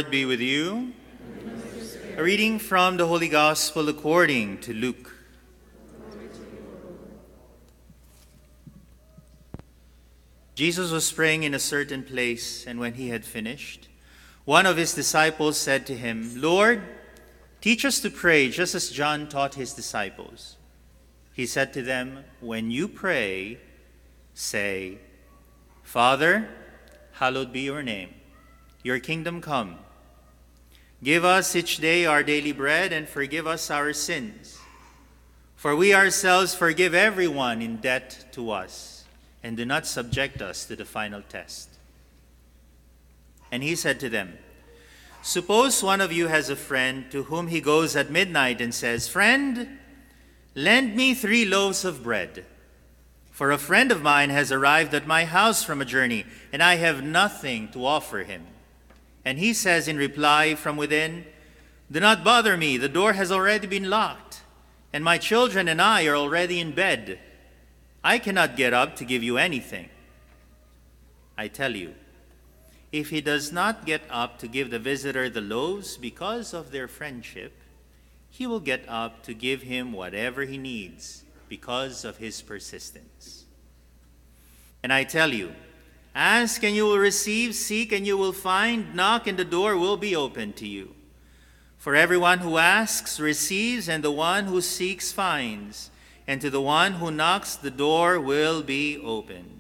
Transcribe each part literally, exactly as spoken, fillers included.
Lord be with you. A reading from the Holy Gospel according to Luke. Jesus was praying in a certain place, and when he had finished, one of his disciples said to him, "Lord, teach us to pray, just as John taught his disciples." He said to them, "When you pray, say, 'Father, hallowed be your name. Your kingdom come. Give us each day our daily bread, and forgive us our sins. For we ourselves forgive everyone in debt to us, and do not subject us to the final test.'" And he said to them, "Suppose one of you has a friend to whom he goes at midnight and says, 'Friend, lend me three loaves of bread. For a friend of mine has arrived at my house from a journey, and I have nothing to offer him.' And he says in reply from within, 'Do not bother me, the door has already been locked, and my children and I are already in bed. I cannot get up to give you anything.' I tell you, if he does not get up to give the visitor the loaves because of their friendship, he will get up to give him whatever he needs because of his persistence. And I tell you, ask and you will receive, seek and you will find, knock and the door will be opened to you. For everyone who asks receives, and the one who seeks finds, and to the one who knocks the door will be opened.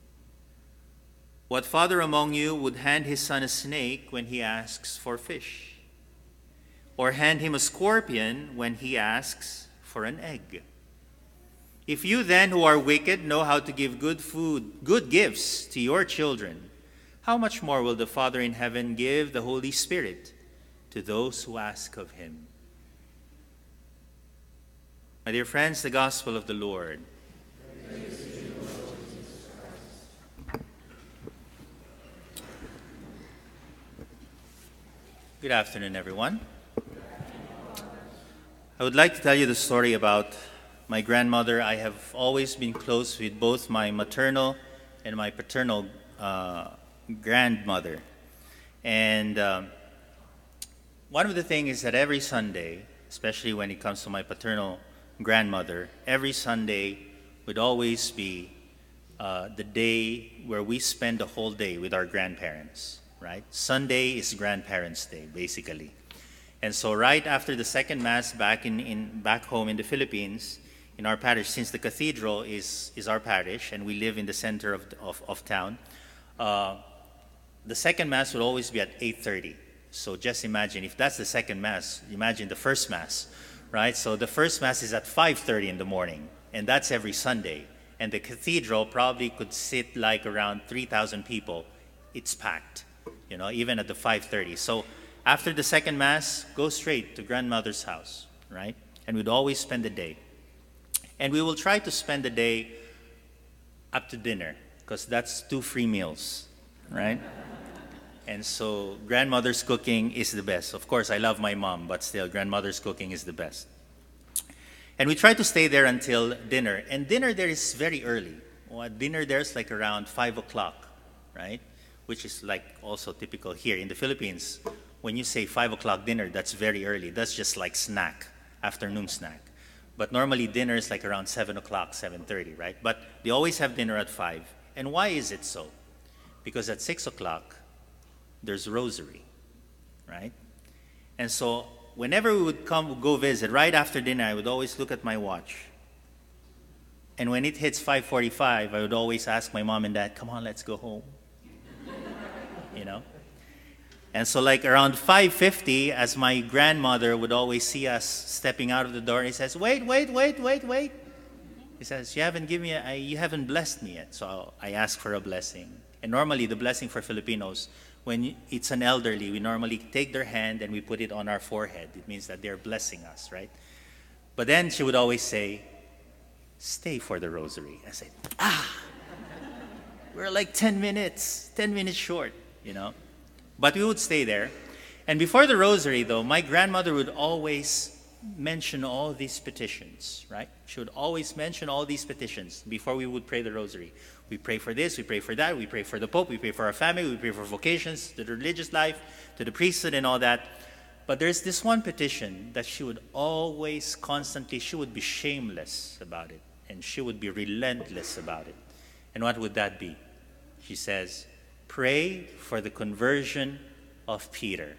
What father among you would hand his son a snake when he asks for fish? Or hand him a scorpion when he asks for an egg? If you then, who are wicked, know how to give good food, good gifts to your children, how much more will the Father in heaven give the Holy Spirit to those who ask of him?" My dear friends, the Gospel of the Lord. Good afternoon, everyone. I would like to tell you the story about my grandmother. I have always been close with both my maternal and my paternal uh, grandmother. And um, one of the things is that every Sunday, especially when it comes to my paternal grandmother, every Sunday would always be uh, the day where we spend the whole day with our grandparents, right? Sunday is Grandparents' Day, basically. And so right after the second Mass back in, in back home in the Philippines, in our parish, since the cathedral is, is our parish and we live in the center of, of, of town, uh, the second Mass will always be at eight thirty. So just imagine, if that's the second Mass, imagine the first Mass, right? So the first Mass is at five thirty in the morning, and that's every Sunday. And the cathedral probably could sit like around three thousand people. It's packed, you know, even at the five thirty. So after the second Mass, go straight to grandmother's house, right? And we'd always spend the day. And we will try to spend the day up to dinner, because that's two free meals, right? And so grandmother's cooking is the best. Of course, I love my mom, but still, grandmother's cooking is the best. And we try to stay there until dinner. And dinner there is very early. Well, dinner there is like around five o'clock, right? Which is like also typical here in the Philippines. When you say five o'clock dinner, that's very early. That's just like snack, afternoon snack. But normally dinner is like around seven o'clock, seven thirty, right? But they always have dinner at five. And why is it so? Because at six o'clock, there's rosary, right? And so whenever we would come go visit, right after dinner, I would always look at my watch. And when it hits five forty-five, I would always ask my mom and dad, "Come on, let's go home." You know? And so like around five fifty, as my grandmother would always see us stepping out of the door, he says, wait, wait, wait, wait, wait. He says, you haven't given me, a, you haven't blessed me yet. So I ask for a blessing. And normally the blessing for Filipinos, when it's an elderly, we normally take their hand and we put it on our forehead. It means that they're blessing us, right? But then she would always say, stay for the rosary. I said, ah, we're like ten minutes, ten minutes short, you know? But we would stay there. And before the rosary, though, my grandmother would always mention all these petitions, right? She would always mention all these petitions before we would pray the rosary. We pray for this, we pray for that, we pray for the Pope, we pray for our family, we pray for vocations, to the religious life, to the priesthood and all that. But there's this one petition that she would always, constantly, she would be shameless about it. And she would be relentless about it. And what would that be? She says, pray for the conversion of Peter.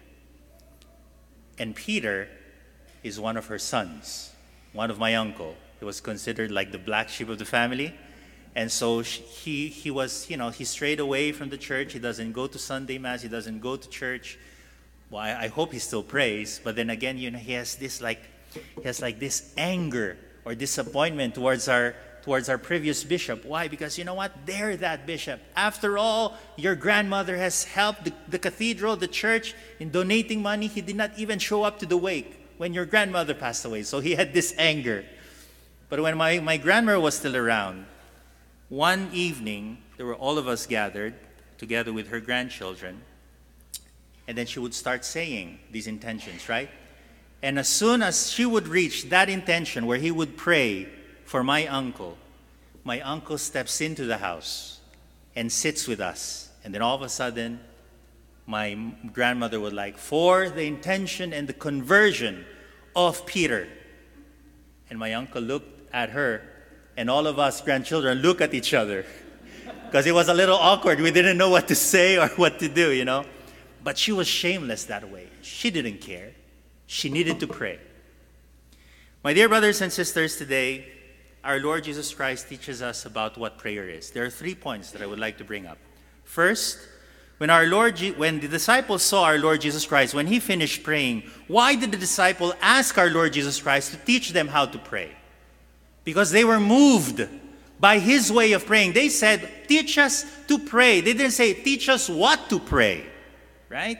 And Peter is one of her sons, one of my uncle. He was considered like the black sheep of the family. And so she, he, he was, you know, he strayed away from the church. He doesn't go to Sunday Mass. He doesn't go to church. Well, I, I hope he still prays. But then again, you know, he has this like, he has like this anger or disappointment towards our, towards our previous bishop. Why? Because you know what? They're that bishop. After all, your grandmother has helped the, the cathedral, the church, in donating money. He did not even show up to the wake when your grandmother passed away. So he had this anger. But when my, my grandmother was still around, one evening, there were all of us gathered together with her grandchildren. And then she would start saying these intentions, right? And as soon as she would reach that intention where he would pray for my uncle, my uncle steps into the house and sits with us. And then all of a sudden, my grandmother would like, for the intention and the conversion of Peter. And my uncle looked at her, and all of us grandchildren look at each other because it was a little awkward. We didn't know what to say or what to do, you know. But she was shameless that way. She didn't care. She needed to pray. My dear brothers and sisters, today, our Lord Jesus Christ teaches us about what prayer is. There are three points that I would like to bring up. First, when our Lord, when the disciples saw our Lord Jesus Christ, when he finished praying, why did the disciple ask our Lord Jesus Christ to teach them how to pray? Because they were moved by his way of praying. They said, teach us to pray. They didn't say, teach us what to pray, right?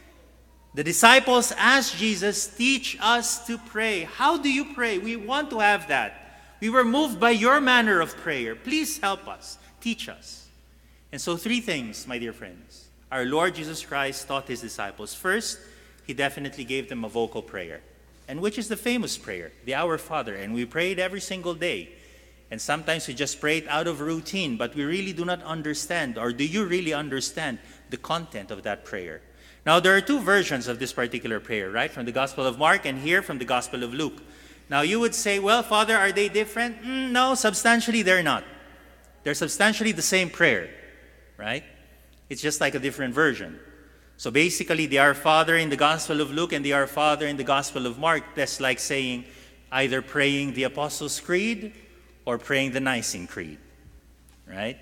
The disciples asked Jesus, teach us to pray. How do you pray? We want to have that. We were moved by your manner of prayer. Please help us. Teach us. And so three things, my dear friends. Our Lord Jesus Christ taught his disciples. First, he definitely gave them a vocal prayer. And which is the famous prayer, the Our Father. And we pray it every single day. And sometimes we just pray it out of routine, but we really do not understand, or do you really understand the content of that prayer? Now, there are two versions of this particular prayer, right? From the Gospel of Mark and here from the Gospel of Luke. Now, you would say, well, Father, are they different? Mm, no, substantially they're not. They're substantially the same prayer, right? It's just like a different version. So basically, the Our Father in the Gospel of Luke and the Our Father in the Gospel of Mark, that's like saying either praying the Apostles' Creed or praying the Nicene Creed, right?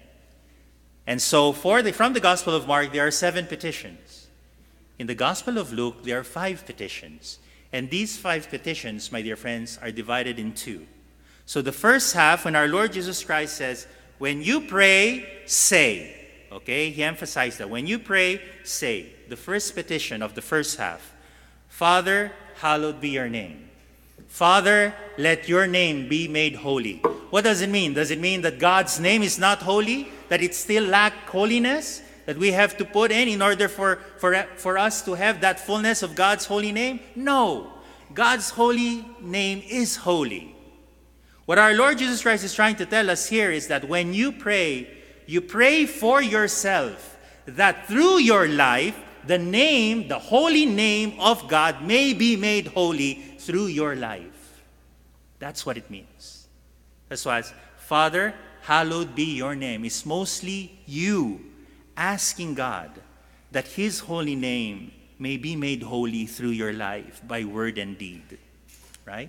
And so for the, from the Gospel of Mark, there are seven petitions. In the Gospel of Luke, there are five petitions. And these five petitions, my dear friends, are divided in two. So the first half, when our Lord Jesus Christ says, when you pray, say. Okay, he emphasized that. When you pray, say. The first petition of the first half. Father, hallowed be your name. Father, let your name be made holy. What does it mean? Does it mean that God's name is not holy? That it still lacks holiness? That we have to put in in order for, for, for us to have that fullness of God's holy name? No. God's holy name is holy. What our Lord Jesus Christ is trying to tell us here is that when you pray, you pray for yourself, that through your life, the name, the holy name of God may be made holy through your life. That's what it means. That's why it's, Father, hallowed be your name. It's mostly you asking God that his holy name may be made holy through your life by word and deed. Right?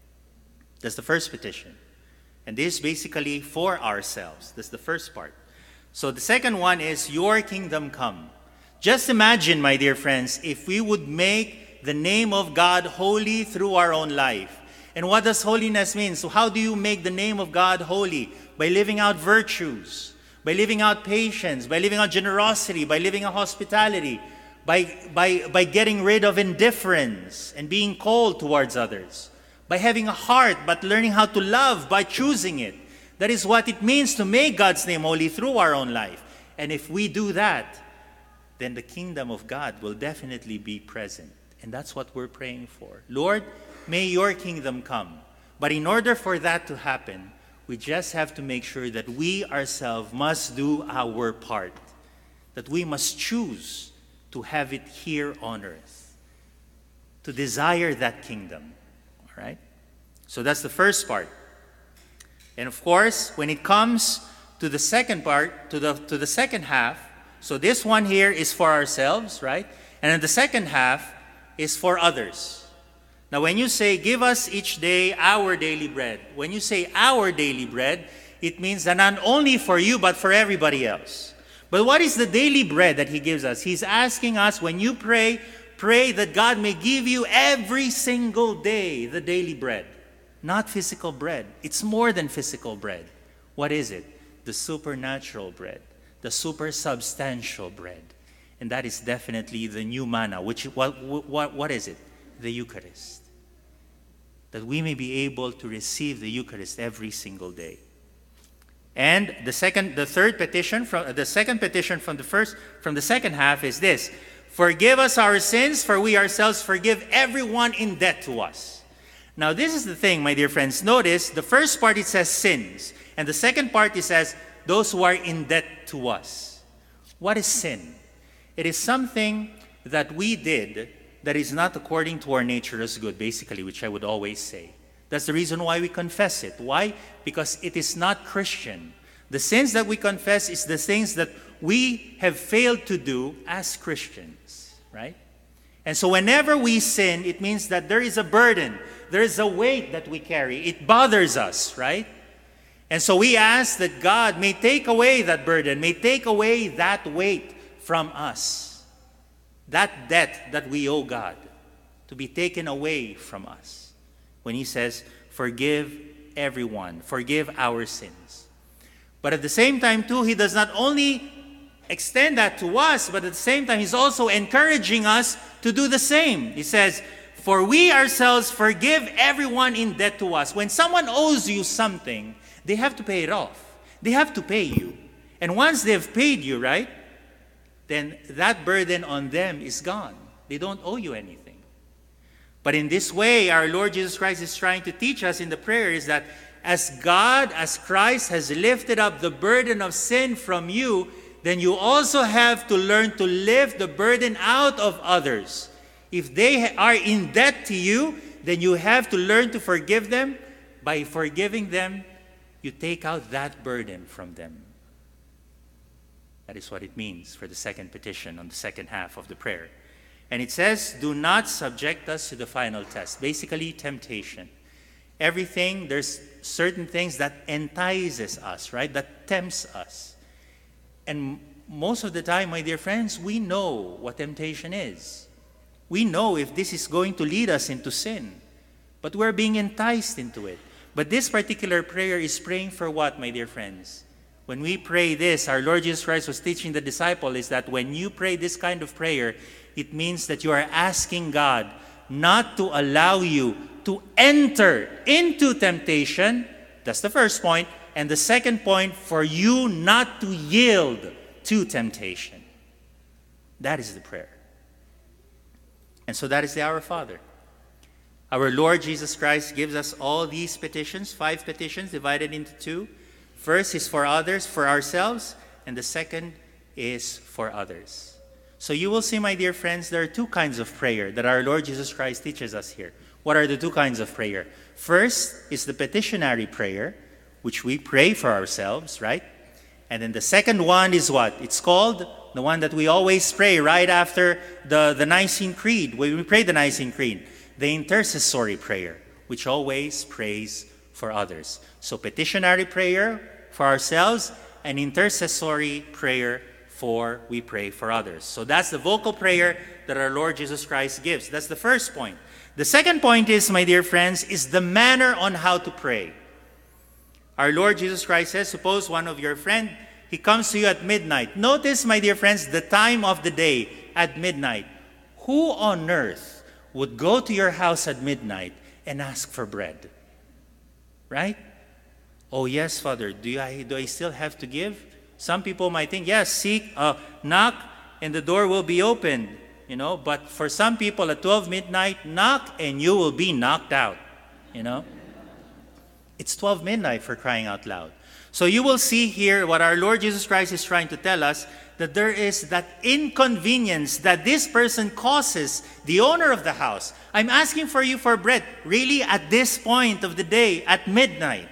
That's the first petition. And this is basically for ourselves. That's the first part. So the second one is, your kingdom come. Just imagine, my dear friends, if we would make the name of God holy through our own life. And what does holiness mean? So how do you make the name of God holy? By living out virtues, by living out patience, by living out generosity, by living out hospitality, by, by, by getting rid of indifference and being cold towards others, by having a heart but learning how to love by choosing it. That is what it means to make God's name holy through our own life. And if we do that, then the kingdom of God will definitely be present. And that's what we're praying for. Lord, may your kingdom come. But in order for that to happen, We just have to make sure that we ourselves must do our part, that we must choose to have it here on earth, to desire that kingdom. All right? So that's the first part. And of course, when it comes to the second part, to the, to the second half, so this one here is for ourselves, right? And then the second half is for others. Now, when you say, give us each day our daily bread, when you say our daily bread, it means that not only for you, but for everybody else. But what is the daily bread that he gives us? He's asking us, when you pray, pray that God may give you every single day the daily bread. Not physical bread. It's more than physical bread. What is it? The supernatural bread. The super substantial bread. And that is definitely the new manna. Which, what, what, what is it? The Eucharist. That we may be able to receive the Eucharist every single day. And the second, the third petition, from the second petition from the first, from the second half is this: forgive us our sins, for we ourselves forgive everyone in debt to us. Now, this is the thing, my dear friends. Notice the first part it says sins, and the second part it says those who are in debt to us. What is sin? It is something that we did that is not according to our nature as good, basically, which I would always say. That's the reason why we confess it. Why? Because it is not Christian. The sins that we confess is the things that we have failed to do as Christians, right? And so whenever we sin, it means that there is a burden. There is a weight that we carry. It bothers us, right? And so we ask that God may take away that burden, may take away that weight from us. That debt that we owe God to be taken away from us. When he says, forgive everyone, forgive our sins. But at the same time, too, he does not only extend that to us, but at the same time, he's also encouraging us to do the same. He says, for we ourselves forgive everyone in debt to us. When someone owes you something, they have to pay it off. They have to pay you. And once they've paid you, right, then that burden on them is gone. They don't owe you anything. But in this way, our Lord Jesus Christ is trying to teach us in the prayer is that as God, as Christ has lifted up the burden of sin from you, then you also have to learn to lift the burden out of others. If they are in debt to you, then you have to learn to forgive them. By forgiving them, you take out that burden from them. That is what it means for the second petition on the second half of the prayer. And it says, do not subject us to the final test. Basically, temptation. Everything, there's certain things that entices us, right? That tempts us. And most of the time, my dear friends, we know what temptation is. We know if this is going to lead us into sin. But we're being enticed into it. But this particular prayer is praying for what, my dear friends? When we pray this, our Lord Jesus Christ was teaching the disciple is that when you pray this kind of prayer, it means that you are asking God not to allow you to enter into temptation. That's the first point. And the second point, for you not to yield to temptation. That is the prayer. And so that is the Our Father. Our Lord Jesus Christ gives us all these petitions, five petitions divided into two. First is for others, for ourselves, and the second is for others. So you will see, my dear friends, there are two kinds of prayer that our Lord Jesus Christ teaches us here. What are the two kinds of prayer? First is the petitionary prayer, which we pray for ourselves, right? And then the second one is what? It's called the one that we always pray right after the, the Nicene Creed, when we pray the Nicene Creed, the intercessory prayer, which always prays for others. So petitionary prayer for ourselves and intercessory prayer for we pray for others. So that's the vocal prayer that our Lord Jesus Christ gives. That's the first point. The second point is, my dear friends, is the manner on how to pray. Our Lord Jesus Christ says, suppose one of your friend, he comes to you at midnight. Notice, my dear friends, the time of the day at midnight. Who on earth would go to your house at midnight and ask for bread? Right? Oh yes, Father, do I, do I still have to give? Some people might think, yes, seek, uh, knock, and the door will be opened. You know, but for some people at twelve midnight, knock and you will be knocked out. You know? It's twelve midnight, for crying out loud. So you will see here what our Lord Jesus Christ is trying to tell us, that there is that inconvenience that this person causes the owner of the house. I'm asking for you for bread, really at this point of the day, at midnight.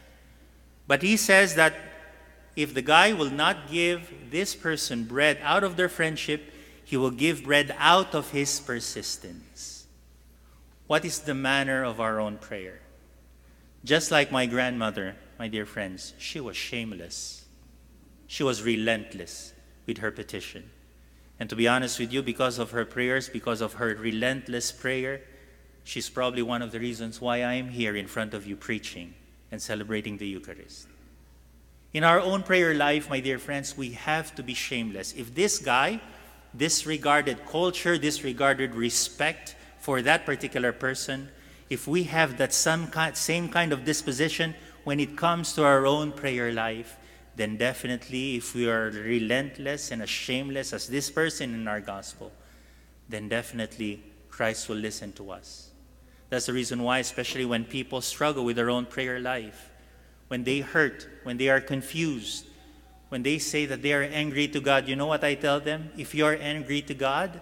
But he says that if the guy will not give this person bread out of their friendship, he will give bread out of his persistence. What is the manner of our own prayer? Just like my grandmother, my dear friends, she was shameless. She was relentless with her petition. And to be honest with you, because of her prayers, because of her relentless prayer, she's probably one of the reasons why I am here in front of you preaching and celebrating the Eucharist. In our own prayer life, my dear friends, we have to be shameless. If this guy disregarded culture, disregarded respect for that particular person, if we have that some kind, same kind of disposition when it comes to our own prayer life, then definitely if we are relentless and as shameless as this person in our gospel, then definitely Christ will listen to us. That's the reason why, especially when people struggle with their own prayer life, when they hurt, when they are confused, when they say that they are angry to God, you know what I tell them? If you are angry to God,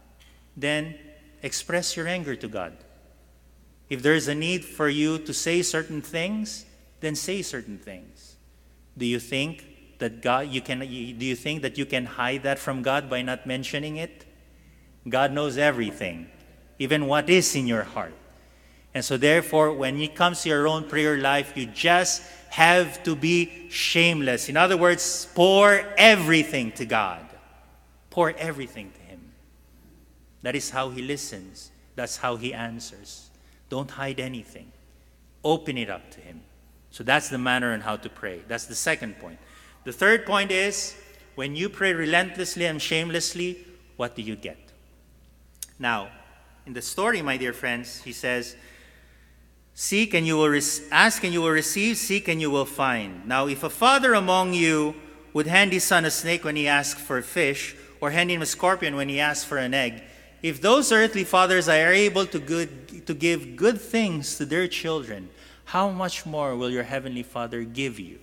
then express your anger to God. If there is a need for you to say certain things, then say certain things. Do you think that God you can do you think that you can hide that from God by not mentioning it? God knows everything, even what is in your heart. And so therefore, when it comes to your own prayer life, you just have to be shameless. In other words, pour everything to God. Pour everything to Him. That is how He listens. That's how He answers. Don't hide anything. Open it up to Him. So that's the manner on how to pray. That's the second point. The third point is, when you pray relentlessly and shamelessly, what do you get? Now, in the story, my dear friends, he says, Seek and you will re- ask and you will receive, seek and you will find. Now, if a father among you would hand his son a snake when he asks for a fish, or hand him a scorpion when he asks for an egg, if those earthly fathers are able to, good, to give good things to their children, how much more will your heavenly Father give you?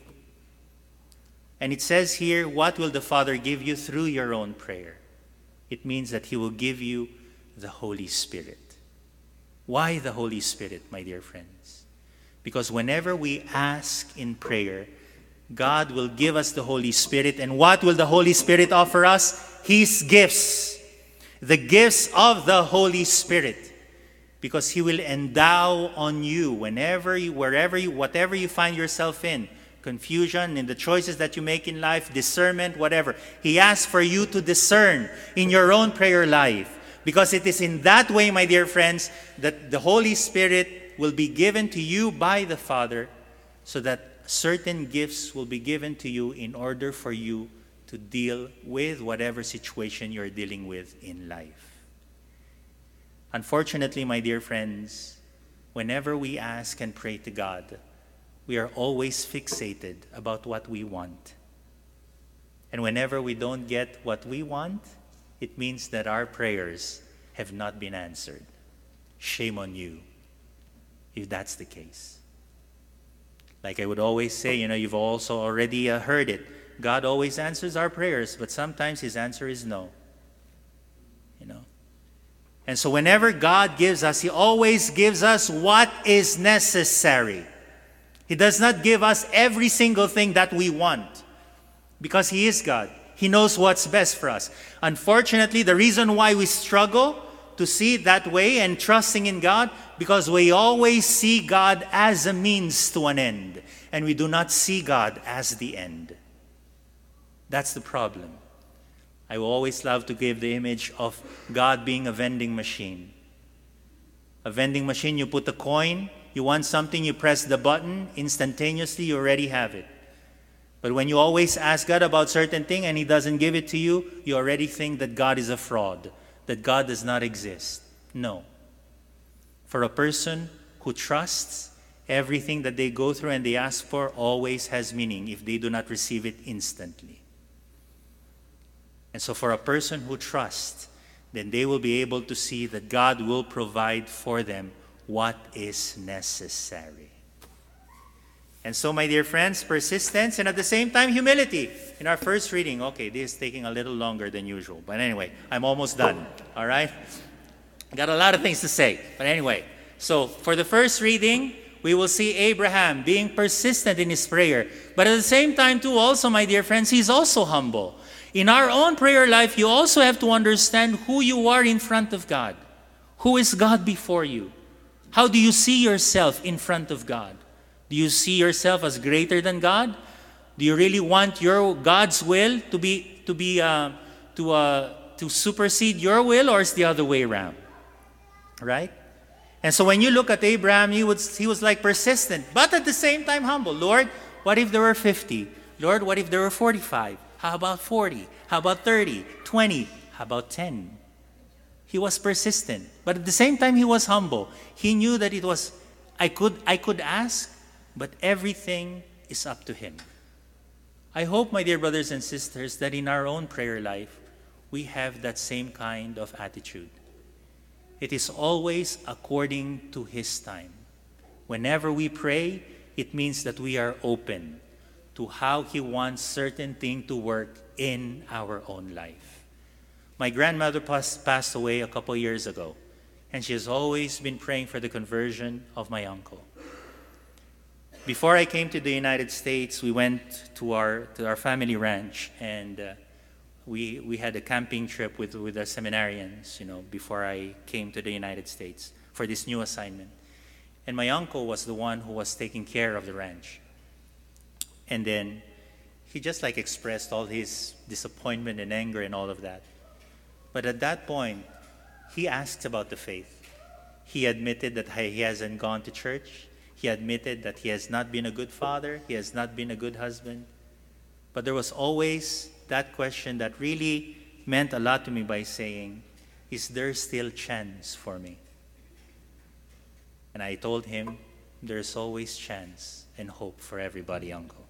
And it says here, what will the Father give you through your own prayer? It means that He will give you the Holy Spirit. Why the Holy Spirit, my dear friends? Because whenever we ask in prayer, God will give us the Holy Spirit. And what will the Holy Spirit offer us? His gifts. The gifts of the Holy Spirit. Because He will endow on you whenever you, wherever you, whatever you find yourself in, confusion in the choices that you make in life, discernment, whatever. He asks for you to discern in your own prayer life. Because it is in that way, my dear friends, that the Holy Spirit will be given to you by the Father, so that certain gifts will be given to you in order for you to deal with whatever situation you're dealing with in life. Unfortunately, my dear friends, whenever we ask and pray to God, we are always fixated about what we want. And whenever we don't get what we want, it means that our prayers have not been answered. Shame on you if that's the case. Like I would always say, you know, you've also already uh, heard it. God always answers our prayers, but sometimes His answer is no. You know. And so whenever God gives us, He always gives us what is necessary. He does not give us every single thing that we want, because He is God. He knows what's best for us. Unfortunately, the reason why we struggle to see it that way and trusting in God, because we always see God as a means to an end, and we do not see God as the end. That's the problem. I will always love to give the image of God being a vending machine. A vending machine, you put a coin, you want something, you press the button, instantaneously you already have it. But when you always ask God about certain thing and He doesn't give it to you, you already think that God is a fraud, that God does not exist. No. For a person who trusts, everything that they go through and they ask for always has meaning if they do not receive it instantly. And so for a person who trusts, then they will be able to see that God will provide for them what is necessary. And so, my dear friends, persistence and at the same time humility. In our first reading, okay, this is taking a little longer than usual. But anyway, I'm almost done. All right? I got a lot of things to say. But anyway, so for the first reading, we will see Abraham being persistent in his prayer. But at the same time, too, also, my dear friends, he's also humble. In our own prayer life, you also have to understand who you are in front of God. Who is God before you? How do you see yourself in front of God? Do you see yourself as greater than God? Do you really want your God's will to be to be uh, to uh, to supersede your will, or is the other way around? Right? And so when you look at Abraham, he was he was like persistent, but at the same time humble. Lord, what if there were fifty? Lord, what if there were forty-five? How about forty? How about thirty? twenty? How about ten? He was persistent, but at the same time he was humble. He knew that it was I could I could ask, but everything is up to him. I hope, my dear brothers and sisters, that in our own prayer life, we have that same kind of attitude. It is always according to his time. Whenever we pray, it means that we are open to how he wants certain thing to work in our own life. My grandmother pas- passed away a couple years ago, and she has always been praying for the conversion of my uncle. Before I came to the United States, we went to our to our family ranch, and uh, we we had a camping trip with with our seminarians. You know, before I came to the United States for this new assignment, and my uncle was the one who was taking care of the ranch. And then he just like expressed all his disappointment and anger and all of that. But at that point, he asked about the faith. He admitted that he hasn't gone to church. He admitted that he has not been a good father. He has not been a good husband. But there was always that question that really meant a lot to me by saying, is there still chance for me? And I told him, there's always chance and hope for everybody, uncle.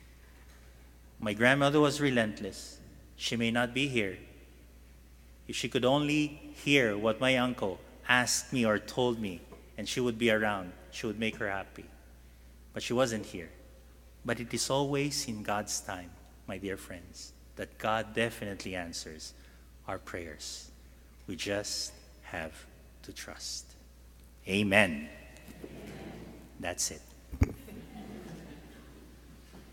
My grandmother was relentless. She may not be here. If she could only hear what my uncle asked me or told me, and she would be around, she would make her happy. But she wasn't here. But it is always in God's time, my dear friends, that God definitely answers our prayers. We just have to trust. Amen. That's it.